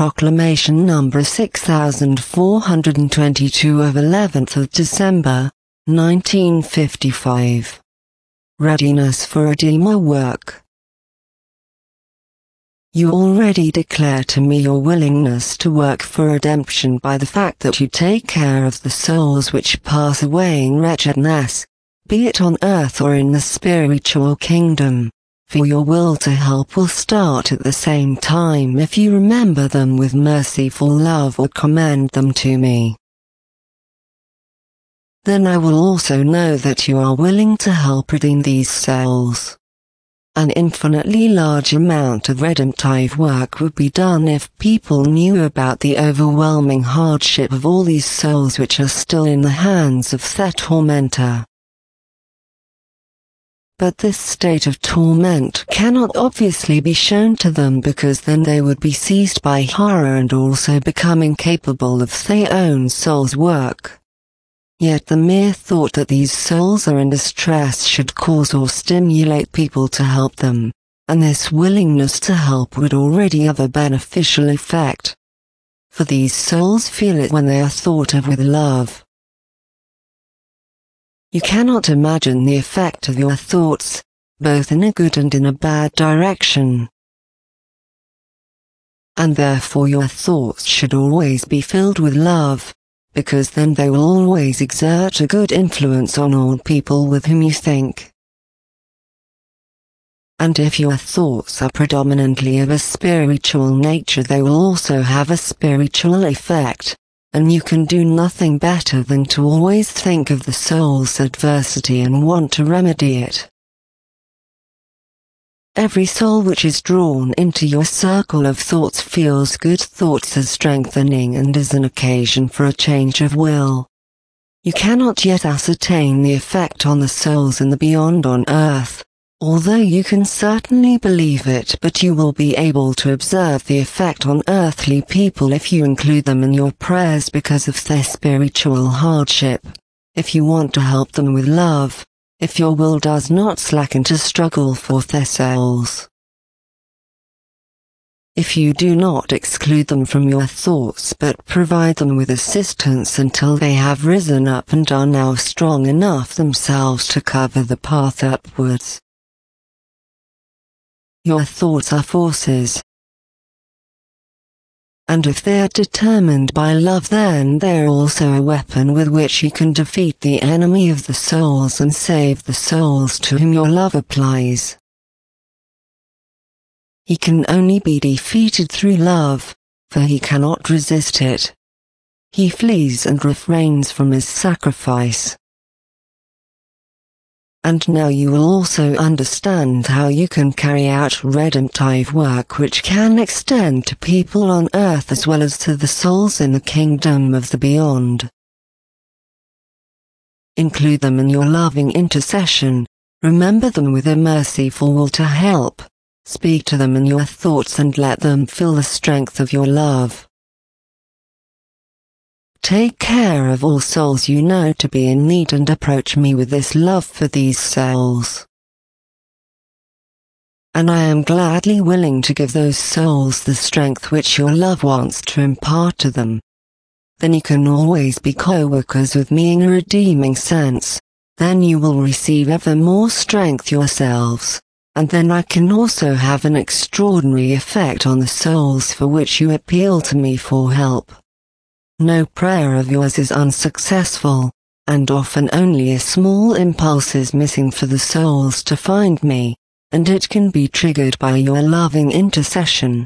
Proclamation number 6422 of 11th of December, 1955. Readiness for Redeemer work. You already declare to me your willingness to work for redemption by the fact that you take care of the souls which pass away in wretchedness, be it on earth or in the spiritual kingdom, for your will to help will start at the same time if you remember them with merciful love or commend them to me. Then I will also know that you are willing to help redeem these souls. An infinitely large amount of redemptive work would be done if people knew about the overwhelming hardship of all these souls which are still in the hands of their tormentor. But this state of torment cannot obviously be shown to them because then they would be seized by horror and also become incapable of their own soul's work. Yet the mere thought that these souls are in distress should cause or stimulate people to help them, and this willingness to help would already have a beneficial effect. For these souls feel it when they are thought of with love. You cannot imagine the effect of your thoughts, both in a good and in a bad direction. And therefore your thoughts should always be filled with love, because then they will always exert a good influence on all people with whom you think. And if your thoughts are predominantly of a spiritual nature, they will also have a spiritual effect, and you can do nothing better than to always think of the soul's adversity and want to remedy it. Every soul which is drawn into your circle of thoughts feels good thoughts as strengthening and as an occasion for a change of will. You cannot yet ascertain the effect on the souls in the beyond on earth, although you can certainly believe it, but you will be able to observe the effect on earthly people if you include them in your prayers because of their spiritual hardship, if you want to help them with love, if your will does not slacken to struggle for their souls. If you do not exclude them from your thoughts but provide them with assistance until they have risen up and are now strong enough themselves to cover the path upwards. Your thoughts are forces, and if they are determined by love, then they are also a weapon with which you can defeat the enemy of the souls and save the souls to whom your love applies. He can only be defeated through love, for he cannot resist it. He flees and refrains from his sacrifice. And now you will also understand how you can carry out redemptive work which can extend to people on earth as well as to the souls in the kingdom of the beyond. Include them in your loving intercession, remember them with a merciful will to help, speak to them in your thoughts and let them feel the strength of your love. Take care of all souls you know to be in need and approach me with this love for these souls. And I am gladly willing to give those souls the strength which your love wants to impart to them. Then you can always be co-workers with me in a redeeming sense, then you will receive ever more strength yourselves, and then I can also have an extraordinary effect on the souls for which you appeal to me for help. No prayer of yours is unsuccessful, and often only a small impulse is missing for the souls to find me, and it can be triggered by your loving intercession.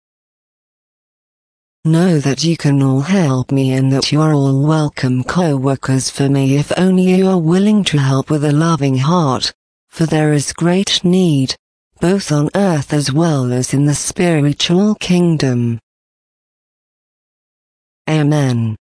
Know that you can all help me and that you are all welcome co-workers for me if only you are willing to help with a loving heart, for there is great need, both on earth as well as in the spiritual kingdom. Amen.